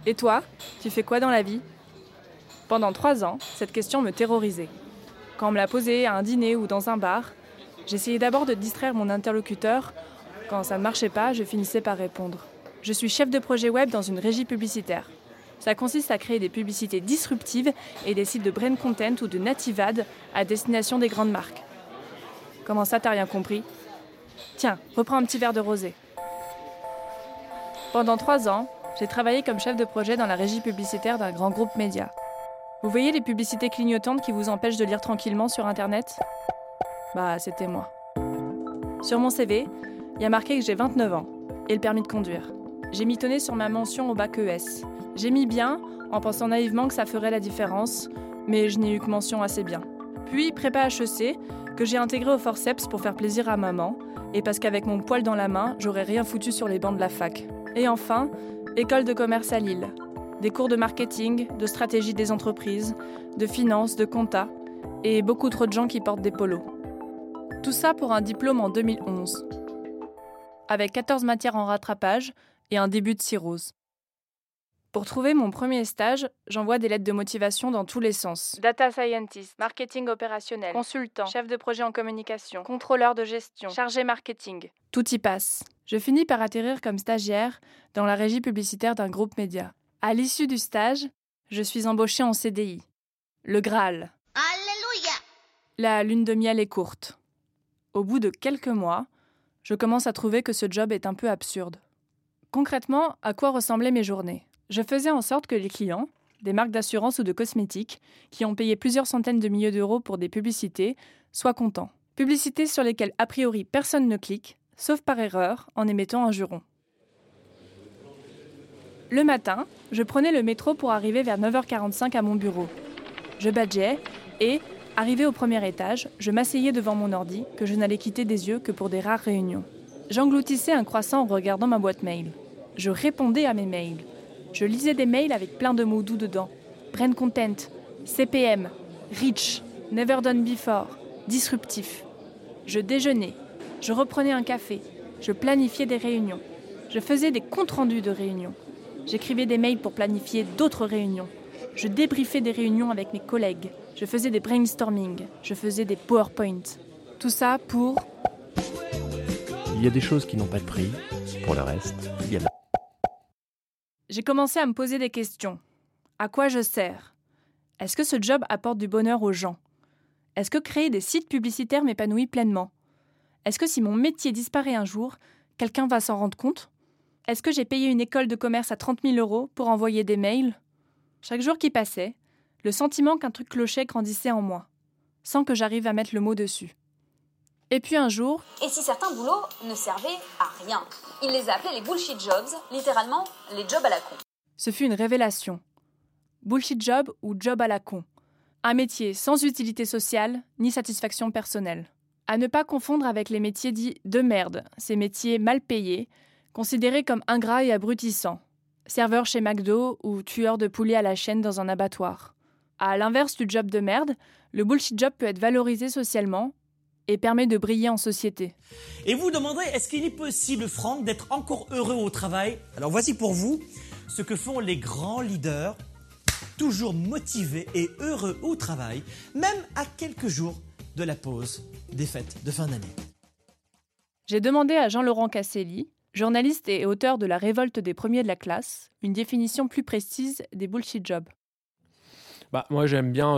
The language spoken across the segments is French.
Et toi, tu fais quoi dans la vie ? Pendant 3 ans, cette question me terrorisait. Quand on me l'a posée à un dîner ou dans un bar, j'essayais d'abord de distraire mon interlocuteur. Quand ça ne marchait pas, je finissais par répondre. Je suis chef de projet web dans une régie publicitaire. Ça consiste à créer des publicités disruptives et des sites de brand content ou de native ad à destination des grandes marques. Comment ça, t'as rien compris ? Tiens, reprends un petit verre de rosé. Pendant 3 ans, j'ai travaillé comme chef de projet dans la régie publicitaire d'un grand groupe média. Vous voyez les publicités clignotantes qui vous empêchent de lire tranquillement sur Internet ? Bah, c'était moi. Sur mon CV, il y a marqué que j'ai 29 ans et le permis de conduire. J'ai mitonné sur ma mention au bac ES. J'ai mis bien en pensant naïvement que ça ferait la différence, mais je n'ai eu que mention assez bien. Puis prépa HEC, que j'ai intégré au forceps pour faire plaisir à maman, et parce qu'avec mon poil dans la main, j'aurais rien foutu sur les bancs de la fac. Et enfin, école de commerce à Lille. Des cours de marketing, de stratégie des entreprises, de finance, de compta, et beaucoup trop de gens qui portent des polos. Tout ça pour un diplôme en 2011, avec 14 matières en rattrapage et un début de cirrhose. Pour trouver mon premier stage, j'envoie des lettres de motivation dans tous les sens. Data scientist, marketing opérationnel, consultant, chef de projet en communication, contrôleur de gestion, chargé marketing. Tout y passe. Je finis par atterrir comme stagiaire dans la régie publicitaire d'un groupe média. À l'issue du stage, je suis embauchée en CDI. Le Graal. Alléluia ! La lune de miel est courte. Au bout de quelques mois, je commence à trouver que ce job est un peu absurde. Concrètement, à quoi ressemblaient mes journées ? Je faisais en sorte que les clients, des marques d'assurance ou de cosmétiques, qui ont payé plusieurs centaines de milliers d'euros pour des publicités, soient contents. Publicités sur lesquelles a priori personne ne clique, sauf par erreur en émettant un juron. Le matin, je prenais le métro pour arriver vers 9h45 à mon bureau. Je badgeais et, arrivé au premier étage, je m'asseyais devant mon ordi que je n'allais quitter des yeux que pour des rares réunions. J'engloutissais un croissant en regardant ma boîte mail. Je répondais à mes mails. Je lisais des mails avec plein de mots doux dedans. Brand content, CPM, rich, never done before, disruptif. Je déjeunais. Je reprenais un café. Je planifiais des réunions. Je faisais des comptes rendus de réunions. J'écrivais des mails pour planifier d'autres réunions. Je débriefais des réunions avec mes collègues. Je faisais des brainstorming. Je faisais des PowerPoint. Tout ça pour... Il y a des choses qui n'ont pas de prix. Pour le reste, il y a... J'ai commencé à me poser des questions. À quoi je sers ? Est-ce que ce job apporte du bonheur aux gens ? Est-ce que créer des sites publicitaires m'épanouit pleinement ? Est-ce que si mon métier disparaît un jour, quelqu'un va s'en rendre compte ? Est-ce que j'ai payé une école de commerce à 30 000 € pour envoyer des mails ? Chaque jour qui passait, le sentiment qu'un truc clochait grandissait en moi, sans que j'arrive à mettre le mot dessus. Et puis un jour... Et si certains boulots ne servaient à rien ? Il les a appelés les bullshit jobs, littéralement les jobs à la con. Ce fut une révélation. Bullshit job ou job à la con. Un métier sans utilité sociale ni satisfaction personnelle. À ne pas confondre avec les métiers dits de merde, ces métiers mal payés, considérés comme ingrats et abrutissants. Serveur chez McDo ou tueur de poulets à la chaîne dans un abattoir. À l'inverse du job de merde, le bullshit job peut être valorisé socialement et permet de briller en société. Et vous demanderez, est-ce qu'il est possible, Franck, d'être encore heureux au travail ? Alors voici pour vous ce que font les grands leaders, toujours motivés et heureux au travail, même à quelques jours de la pause des fêtes de fin d'année. J'ai demandé à Jean-Laurent Casselli, journaliste et auteur de La révolte des premiers de la classe, une définition plus précise des bullshit jobs. Moi, j'aime bien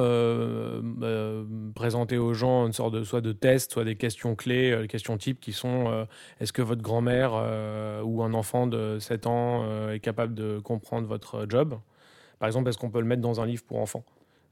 présenter aux gens une sorte de soit de test, soit des questions clés, les questions types qui sont est-ce que votre grand-mère ou un enfant de 7 ans est capable de comprendre votre job ? Par exemple, est-ce qu'on peut le mettre dans un livre pour enfants ?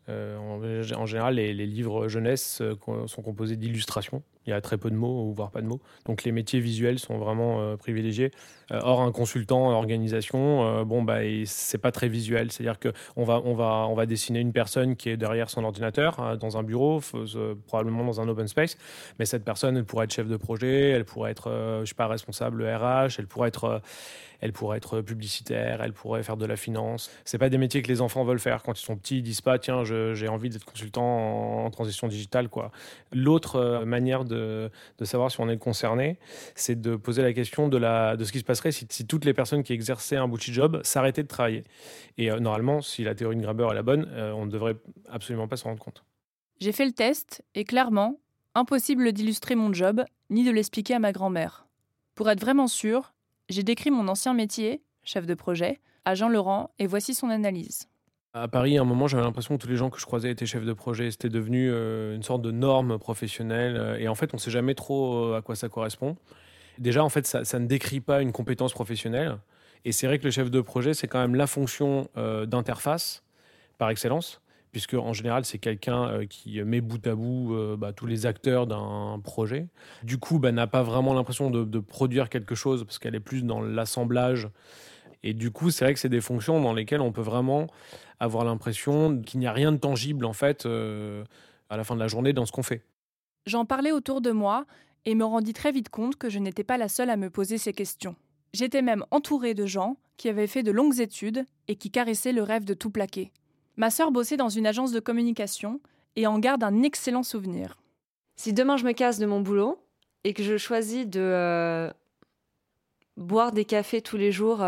En général, les livres jeunesse sont composés d'illustrations. Il y a très peu de mots, ou voire pas de mots. Donc les métiers visuels sont vraiment privilégiés. Or, un consultant en organisation, c'est pas très visuel. C'est-à-dire qu'on va dessiner une personne qui est derrière son ordinateur, dans un bureau, probablement dans un open space. Mais cette personne, elle pourrait être chef de projet, elle pourrait être, responsable RH, elle pourrait être publicitaire, elle pourrait faire de la finance. C'est pas des métiers que les enfants veulent faire. Quand ils sont petits, ils disent pas « Tiens, j'ai envie d'être consultant en transition digitale. » quoi. L'autre manière de savoir si on est concerné, c'est de poser la question de ce qui se passerait si toutes les personnes qui exerçaient un bullshit job s'arrêtaient de travailler. Et normalement, si la théorie de Graeber est la bonne, on ne devrait absolument pas s'en rendre compte. J'ai fait le test et clairement, impossible d'illustrer mon job ni de l'expliquer à ma grand-mère. Pour être vraiment sûre, j'ai décrit mon ancien métier, chef de projet, à Jean Laurent et voici son analyse. À Paris, à un moment, j'avais l'impression que tous les gens que je croisais étaient chefs de projet. C'était devenu une sorte de norme professionnelle. Et en fait, on ne sait jamais trop à quoi ça correspond. Déjà, en fait, ça ne décrit pas une compétence professionnelle. Et c'est vrai que le chef de projet, c'est quand même la fonction d'interface par excellence, puisque en général, c'est quelqu'un qui met bout à bout tous les acteurs d'un projet. Du coup, n'a pas vraiment l'impression de produire quelque chose, parce qu'elle est plus dans l'assemblage. Et du coup, c'est vrai que c'est des fonctions dans lesquelles on peut vraiment avoir l'impression qu'il n'y a rien de tangible, en fait, à la fin de la journée dans ce qu'on fait. J'en parlais autour de moi et me rendis très vite compte que je n'étais pas la seule à me poser ces questions. J'étais même entourée de gens qui avaient fait de longues études et qui caressaient le rêve de tout plaquer. Ma sœur bossait dans une agence de communication et en garde un excellent souvenir. Si demain je me casse de mon boulot et que je choisis de boire des cafés tous les jours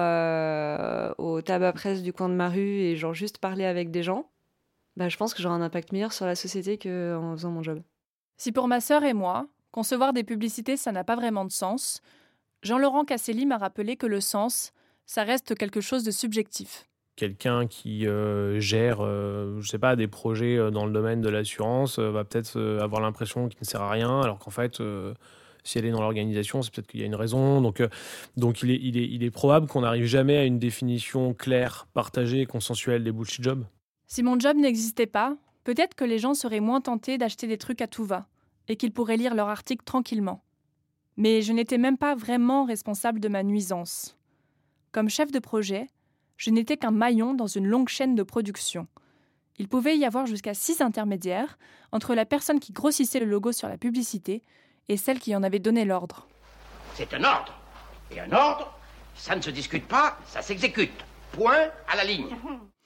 au tabac presse du coin de ma rue et genre juste parler avec des gens, je pense que j'aurai un impact meilleur sur la société qu'en faisant mon job. Si pour ma sœur et moi, concevoir des publicités, ça n'a pas vraiment de sens, Jean-Laurent Casselli m'a rappelé que le sens, ça reste quelque chose de subjectif. Quelqu'un qui gère, des projets dans le domaine de l'assurance va peut-être avoir l'impression qu'il ne sert à rien, alors qu'en fait, si elle est dans l'organisation, c'est peut-être qu'il y a une raison. Donc il est probable qu'on n'arrive jamais à une définition claire, partagée et consensuelle des bullshit jobs. Si mon job n'existait pas, peut-être que les gens seraient moins tentés d'acheter des trucs à tout va et qu'ils pourraient lire leur article tranquillement. Mais je n'étais même pas vraiment responsable de ma nuisance. Comme chef de projet, je n'étais qu'un maillon dans une longue chaîne de production. Il pouvait y avoir jusqu'à 6 intermédiaires entre la personne qui grossissait le logo sur la publicité et celle qui en avait donné l'ordre. C'est un ordre. Et un ordre, ça ne se discute pas, ça s'exécute. Point à la ligne.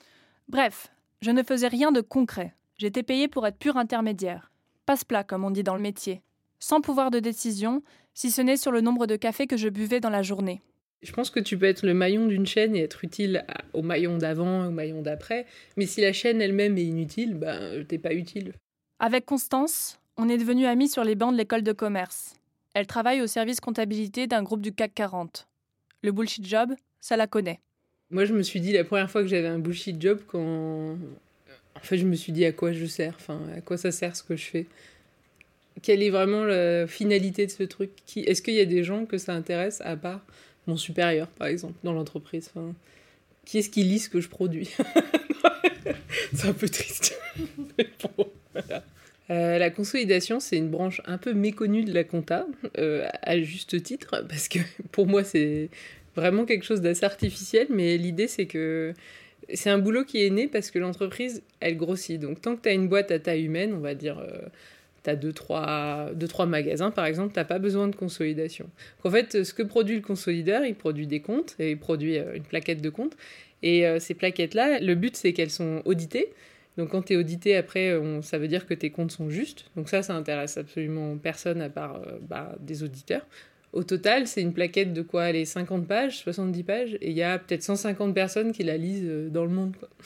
Bref, je ne faisais rien de concret. J'étais payée pour être pur intermédiaire. Passe-plat, comme on dit dans le métier. Sans pouvoir de décision, si ce n'est sur le nombre de cafés que je buvais dans la journée. Je pense que tu peux être le maillon d'une chaîne et être utile au maillon d'avant et au maillon d'après. Mais si la chaîne elle-même est inutile, t'es pas utile. Avec Constance, on est devenus amis sur les bancs de l'école de commerce. Elle travaille au service comptabilité d'un groupe du CAC 40. Le bullshit job, ça la connaît. Moi, je me suis dit la première fois que j'avais un bullshit job quand... En fait, je me suis dit à quoi je sers, à quoi ça sert ce que je fais. Quelle est vraiment la finalité de ce truc ? Est-ce qu'il y a des gens que ça intéresse à part mon supérieur, par exemple, dans l'entreprise ? Qui est-ce qui lit ce que je produis ? C'est un peu triste. Mais bon, voilà. La consolidation, c'est une branche un peu méconnue de la compta, à juste titre, parce que pour moi, c'est vraiment quelque chose d'assez artificiel, mais l'idée, c'est que c'est un boulot qui est né parce que l'entreprise, elle grossit. Donc, tant que tu as une boîte à taille humaine, on va dire... tu as 2-3 magasins, par exemple, tu n'as pas besoin de consolidation. En fait, ce que produit le consolideur, il produit des comptes, et il produit une plaquette de comptes. Et ces plaquettes-là, le but, c'est qu'elles sont auditées. Donc, quand tu es audité, après, ça veut dire que tes comptes sont justes. Donc ça intéresse absolument personne à part des auditeurs. Au total, c'est une plaquette de quoi ? Les 50 pages, 70 pages, et il y a peut-être 150 personnes qui la lisent dans le monde, quoi.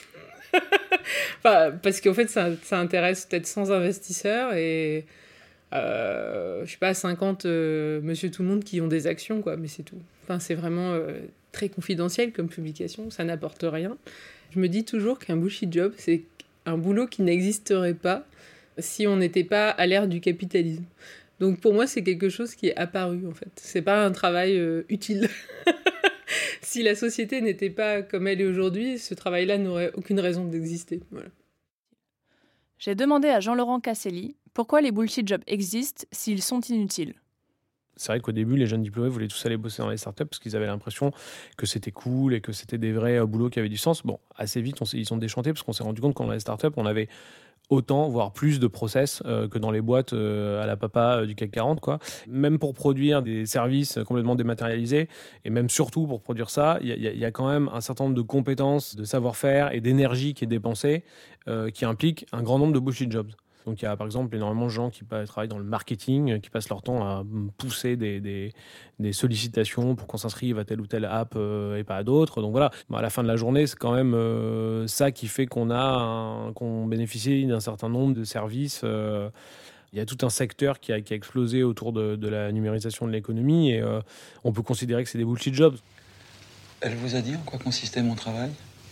Parce qu'en fait, ça intéresse peut-être 100 investisseurs et 50 monsieur tout le monde qui ont des actions, quoi, mais c'est tout. C'est vraiment très confidentiel comme publication, ça n'apporte rien. Je me dis toujours qu'un bullshit job, c'est un boulot qui n'existerait pas si on n'était pas à l'ère du capitalisme. Donc pour moi, c'est quelque chose qui est apparu, en fait. C'est pas un travail utile. Si la société n'était pas comme elle est aujourd'hui, ce travail-là n'aurait aucune raison d'exister. Voilà. J'ai demandé à Jean-Laurent Casselli pourquoi les bullshit jobs existent s'ils sont inutiles. C'est vrai qu'au début, les jeunes diplômés voulaient tous aller bosser dans les startups parce qu'ils avaient l'impression que c'était cool et que c'était des vrais boulots qui avaient du sens. Bon, assez vite, ils sont déchantés parce qu'on s'est rendu compte qu'en dans les startups, on avait autant, voire plus de process que dans les boîtes à la papa du CAC 40, quoi. Même pour produire des services complètement dématérialisés, et même surtout pour produire ça, il y a quand même un certain nombre de compétences, de savoir-faire et d'énergie qui est dépensée, qui implique un grand nombre de bullshit jobs. Donc il y a par exemple énormément de gens qui travaillent dans le marketing, qui passent leur temps à pousser des sollicitations pour qu'on s'inscrive à telle ou telle app et pas à d'autres. Donc voilà, à la fin de la journée, c'est quand même ça qui fait qu'on bénéficie d'un certain nombre de services. Il y a tout un secteur qui a explosé autour de la numérisation de l'économie et on peut considérer que c'est des bullshit jobs. Elle vous a dit en quoi consistait mon travail ?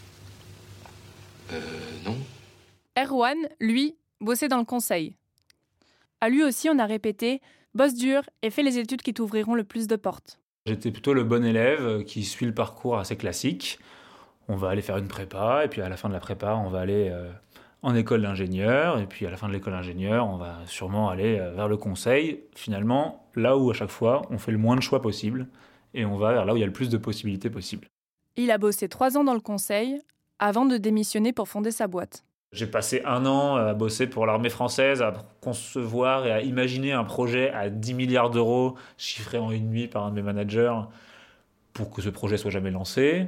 Non. Erwan, lui, bossait dans le conseil. À lui aussi, on a répété « bosse dur et fais les études qui t'ouvriront le plus de portes ». J'étais plutôt le bon élève qui suit le parcours assez classique. On va aller faire une prépa, et puis à la fin de la prépa, on va aller en école d'ingénieur, et puis à la fin de l'école d'ingénieur, on va sûrement aller vers le conseil. Finalement, là où à chaque fois, on fait le moins de choix possible, et on va vers là où il y a le plus de possibilités possibles. Il a bossé 3 ans dans le conseil avant de démissionner pour fonder sa boîte. J'ai passé 1 an à bosser pour l'armée française, à concevoir et à imaginer un projet à 10 milliards d'euros, chiffré en une nuit par un de mes managers, pour que ce projet soit jamais lancé.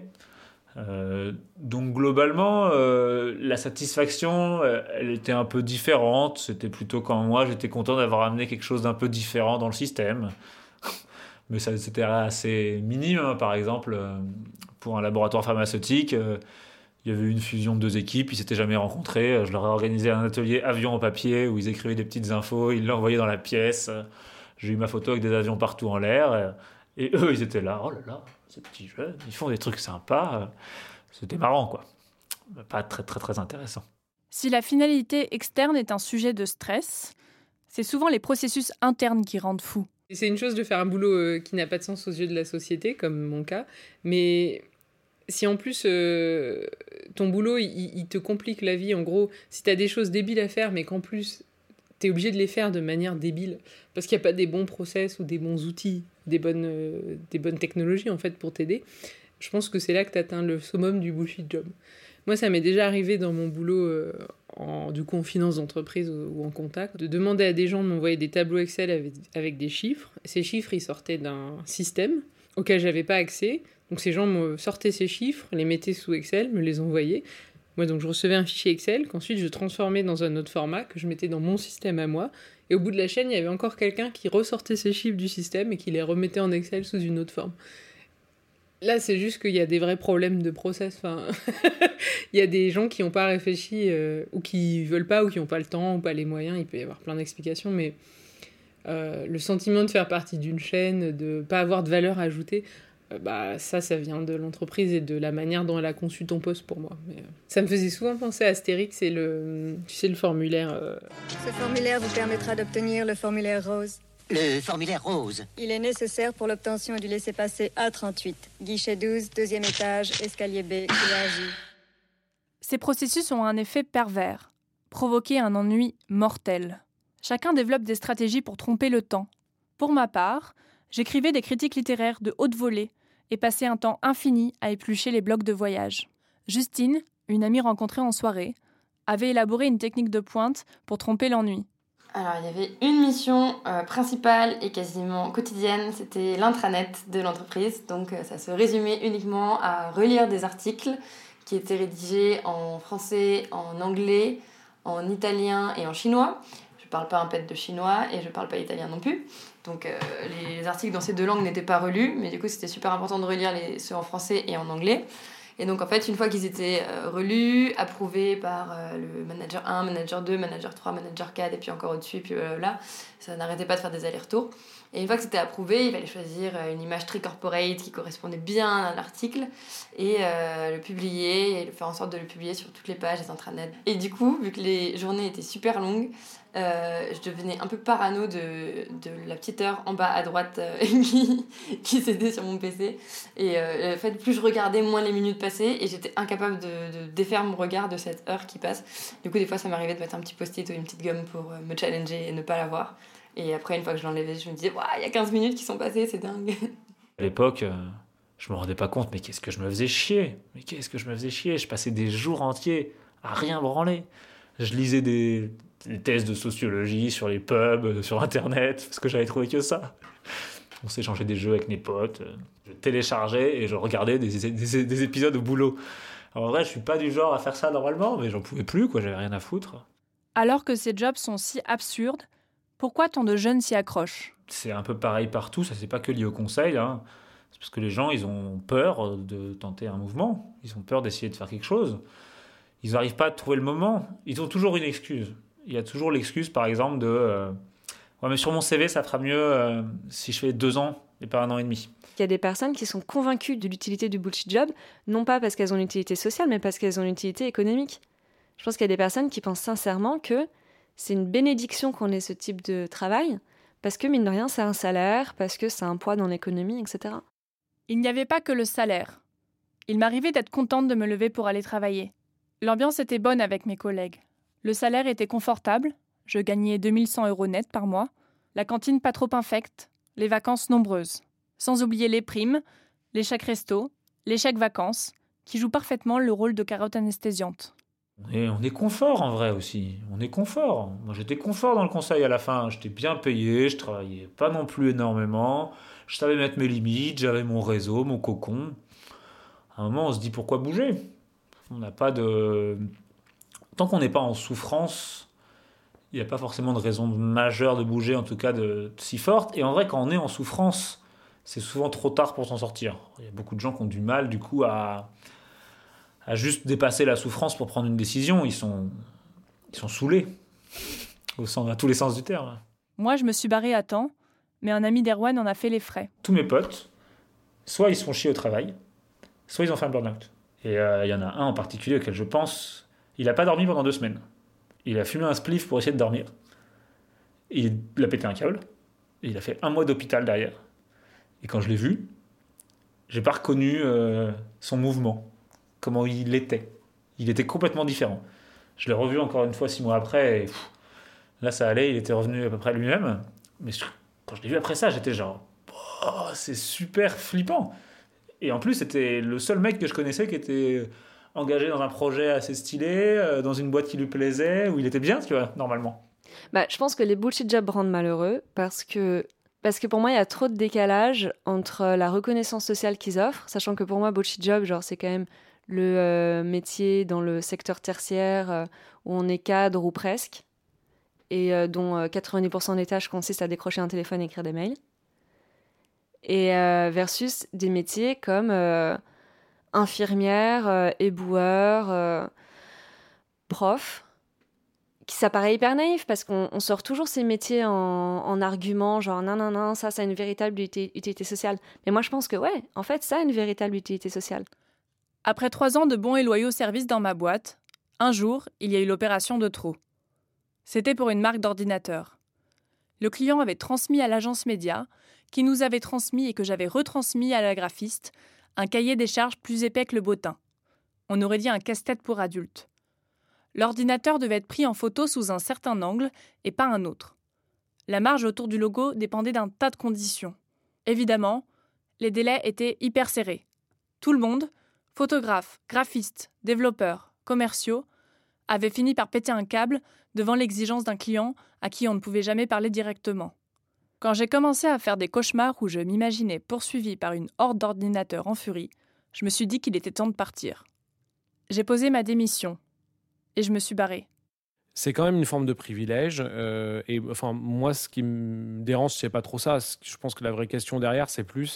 Donc globalement, la satisfaction, elle était un peu différente. C'était plutôt quand moi, j'étais content d'avoir amené quelque chose d'un peu différent dans le système. Mais ça, c'était assez minime, hein. Par exemple, pour un laboratoire pharmaceutique, il y avait eu une fusion de 2 équipes, ils ne s'étaient jamais rencontrés. Je leur ai organisé un atelier avion en papier où ils écrivaient des petites infos, ils l'envoyaient dans la pièce. J'ai eu ma photo avec des avions partout en l'air. Et eux, ils étaient là, oh là là, ces petits jeunes, ils font des trucs sympas. C'était marrant, quoi. Pas très, très, très intéressant. Si la finalité externe est un sujet de stress, c'est souvent les processus internes qui rendent fou. C'est une chose de faire un boulot qui n'a pas de sens aux yeux de la société, comme mon cas, mais si en plus ton boulot il te complique la vie, en gros, si t'as des choses débiles à faire, mais qu'en plus t'es obligé de les faire de manière débile, parce qu'il n'y a pas des bons process ou des bons outils, des bonnes technologies en fait pour t'aider, je pense que c'est là que t'atteins le summum du bullshit job. Moi, ça m'est déjà arrivé dans mon boulot en finance d'entreprise ou en contact, de demander à des gens de m'envoyer des tableaux Excel avec des chiffres. Ces chiffres, ils sortaient d'un système auquel j'avais pas accès. Donc ces gens me sortaient ces chiffres, les mettaient sous Excel, me les envoyaient. Moi, donc je recevais un fichier Excel qu'ensuite je transformais dans un autre format que je mettais dans mon système à moi. Et au bout de la chaîne, il y avait encore quelqu'un qui ressortait ces chiffres du système et qui les remettait en Excel sous une autre forme. Là, c'est juste qu'il y a des vrais problèmes de process. Enfin, il y a des gens qui n'ont pas réfléchi ou qui veulent pas ou qui n'ont pas le temps ou pas les moyens. Il peut y avoir plein d'explications, mais le sentiment de faire partie d'une chaîne, de ne pas avoir de valeur ajoutée, ça vient de l'entreprise et de la manière dont elle a conçu ton poste pour moi. Mais, ça me faisait souvent penser à Astérix et le formulaire. Ce formulaire vous permettra d'obtenir le formulaire rose. Le formulaire rose. Il est nécessaire pour l'obtention du laissez-passer A38. Guichet 12, 2e étage, escalier B, couloir J. Ces processus ont un effet pervers, provoquer un ennui mortel. Chacun développe des stratégies pour tromper le temps. Pour ma part, j'écrivais des critiques littéraires de haute volée et passais un temps infini à éplucher les blogs de voyage. Justine, une amie rencontrée en soirée, avait élaboré une technique de pointe pour tromper l'ennui. Alors, il y avait une mission principale et quasiment quotidienne, c'était l'intranet de l'entreprise. Donc, ça se résumait uniquement à relire des articles qui étaient rédigés en français, en anglais, en italien et en chinois. Je parle pas un pet de chinois et je parle pas italien non plus. Donc, les articles dans ces 2 langues n'étaient pas relus, mais du coup, c'était super important de relire ceux en français et en anglais. Et donc, en fait, une fois qu'ils étaient relus, approuvés par le manager 1, manager 2, manager 3, manager 4, et puis encore au-dessus, et puis blablabla, ça n'arrêtait pas de faire des allers-retours. Et une fois que c'était approuvé, il fallait choisir une image très corporate qui correspondait bien à l'article et le publier, et faire en sorte de le publier sur toutes les pages des intranets. Et du coup, vu que les journées étaient super longues, je devenais un peu parano de la petite heure en bas à droite qui s'était sur mon PC. Et en fait, plus je regardais, moins les minutes passaient et j'étais incapable de défaire mon regard de cette heure qui passe. Du coup, des fois, ça m'arrivait de mettre un petit post-it ou une petite gomme pour me challenger et ne pas la voir. Et après, une fois que je l'enlevais, je me disais, il y a 15 minutes qui sont passées, c'est dingue. À l'époque, je me rendais pas compte, mais qu'est-ce que je me faisais chier. Je passais des jours entiers à rien branler. Je lisais des thèses de sociologie sur les pubs, sur Internet, parce que j'avais trouvé que ça. On s'échangeait des jeux avec mes potes. Je téléchargeais et je regardais des épisodes au boulot. Alors, en vrai, je suis pas du genre à faire ça normalement, mais j'en pouvais plus, quoi. J'avais rien à foutre. Alors que ces jobs sont si absurdes, pourquoi tant de jeunes s'y accrochent ? C'est un peu pareil partout, ça c'est pas que lié au conseil, hein. C'est parce que les gens, ils ont peur de tenter un mouvement, ils ont peur d'essayer de faire quelque chose. Ils n'arrivent pas à trouver le moment, ils ont toujours une excuse. Il y a toujours l'excuse, par exemple, de ouais, mais sur mon CV, ça fera mieux si je fais 2 ans et pas 1 an et demi. Il y a des personnes qui sont convaincues de l'utilité du bullshit job, non pas parce qu'elles ont une utilité sociale, mais parce qu'elles ont une utilité économique. Je pense qu'il y a des personnes qui pensent sincèrement que c'est une bénédiction qu'on ait ce type de travail, parce que, mine de rien, c'est un salaire, parce que c'est un poids dans l'économie, etc. Il n'y avait pas que le salaire. Il m'arrivait d'être contente de me lever pour aller travailler. L'ambiance était bonne avec mes collègues. Le salaire était confortable, je gagnais 2100 € net par mois, la cantine pas trop infecte, les vacances nombreuses. Sans oublier les primes, les chèques resto, les chèques vacances, qui jouent parfaitement le rôle de carotte anesthésiante. On est confort en vrai aussi, on est confort. Moi j'étais confort dans le conseil à la fin, j'étais bien payé, je travaillais pas non plus énormément, je savais mettre mes limites, j'avais mon réseau, mon cocon. À un moment on se dit pourquoi bouger ? On n'a pas de... Tant qu'on n'est pas en souffrance, il n'y a pas forcément de raison majeure de bouger, en tout cas de si forte. Et en vrai, quand on est en souffrance, c'est souvent trop tard pour s'en sortir. Il y a beaucoup de gens qui ont du mal, du coup, à juste dépasser la souffrance pour prendre une décision. Ils sont saoulés, à tous les sens du terme. Moi, je me suis barrée à temps, mais un ami d'Erwan en a fait les frais. Tous mes potes, soit ils se font chier au travail, soit ils ont fait un burn-out. Et il y en a un en particulier auquel je pense, il n'a pas dormi pendant 2 semaines. Il a fumé un spliff pour essayer de dormir. Il a pété un câble. Et il a fait 1 mois d'hôpital derrière. Et quand je l'ai vu, j'ai pas reconnu son mouvement, comment il était. Il était complètement différent. Je l'ai revu encore une fois 6 mois après, et là ça allait, il était revenu à peu près lui-même. Mais quand je l'ai vu après ça, j'étais genre, oh, c'est super flippant. Et en plus, c'était le seul mec que je connaissais qui était engagé dans un projet assez stylé, dans une boîte qui lui plaisait, où il était bien, tu vois, normalement. Je pense que les bullshit jobs rendent malheureux parce que pour moi, il y a trop de décalage entre la reconnaissance sociale qu'ils offrent, sachant que pour moi, bullshit job, genre, c'est quand même le métier dans le secteur tertiaire où on est cadre ou presque, et dont 90% des tâches consistent à décrocher un téléphone et écrire des mails. Et versus des métiers comme infirmière, éboueur, prof, qui ça paraît hyper naïf parce qu'on sort toujours ces métiers en argument, genre non, ça a une véritable utilité sociale. Mais moi je pense que ouais, en fait ça a une véritable utilité sociale. Après 3 ans de bons et loyaux services dans ma boîte, un jour, il y a eu l'opération de trop. C'était pour une marque d'ordinateur. Le client avait transmis à l'agence média, qui nous avait transmis et que j'avais retransmis à la graphiste, un cahier des charges plus épais que le bottin. On aurait dit un casse-tête pour adultes. L'ordinateur devait être pris en photo sous un certain angle et pas un autre. La marge autour du logo dépendait d'un tas de conditions. Évidemment, les délais étaient hyper serrés. Tout le monde, photographes, graphistes, développeurs, commerciaux, avait fini par péter un câble devant l'exigence d'un client à qui on ne pouvait jamais parler directement. Quand j'ai commencé à faire des cauchemars où je m'imaginais poursuivi par une horde d'ordinateurs en furie, je me suis dit qu'il était temps de partir. J'ai posé ma démission et je me suis barrée. C'est quand même une forme de privilège. Et enfin, moi, ce qui me dérange, c'est pas trop ça. Je pense que la vraie question derrière, c'est plus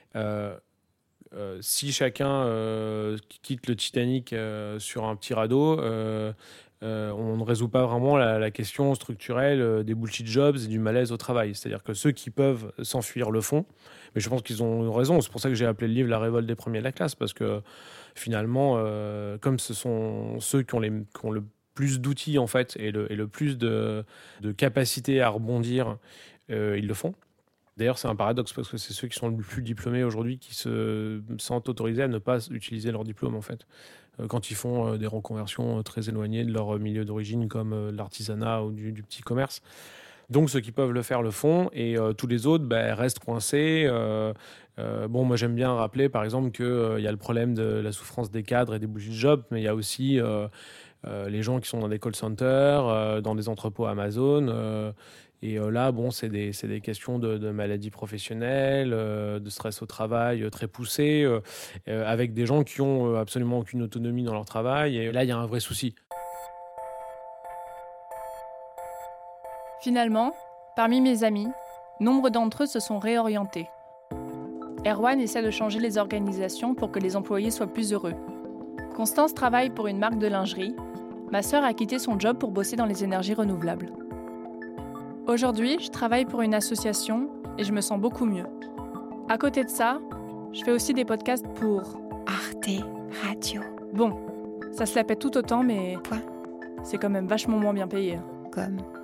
si chacun quitte le Titanic sur un petit radeau, on ne résout pas vraiment la question structurelle des bullshit jobs et du malaise au travail. C'est-à-dire que ceux qui peuvent s'enfuir le font, mais je pense qu'ils ont raison. C'est pour ça que j'ai appelé le livre « La révolte des premiers de la classe », parce que finalement, comme ce sont ceux qui ont le plus d'outils en fait, et le plus de capacité à rebondir, ils le font. D'ailleurs, c'est un paradoxe parce que c'est ceux qui sont le plus diplômés aujourd'hui qui se sentent autorisés à ne pas utiliser leur diplôme en fait. Quand ils font des reconversions très éloignées de leur milieu d'origine comme l'artisanat ou du petit commerce. Donc ceux qui peuvent le faire le font et tous les autres restent coincés. Moi j'aime bien rappeler par exemple qu'il y a le problème de la souffrance des cadres et des bullshit jobs, mais il y a aussi les gens qui sont dans des call centers, dans des entrepôts Amazon. Et là, c'est des questions de maladies professionnelles, de stress au travail très poussé, avec des gens qui ont absolument aucune autonomie dans leur travail. Et là, il y a un vrai souci. Finalement, parmi mes amis, nombre d'entre eux se sont réorientés. Erwan essaie de changer les organisations pour que les employés soient plus heureux. Constance travaille pour une marque de lingerie. Ma sœur a quitté son job pour bosser dans les énergies renouvelables. Aujourd'hui, je travaille pour une association et je me sens beaucoup mieux. À côté de ça, je fais aussi des podcasts pour Arte Radio. Bon, ça se la pète tout autant, mais c'est quand même vachement moins bien payé. Comme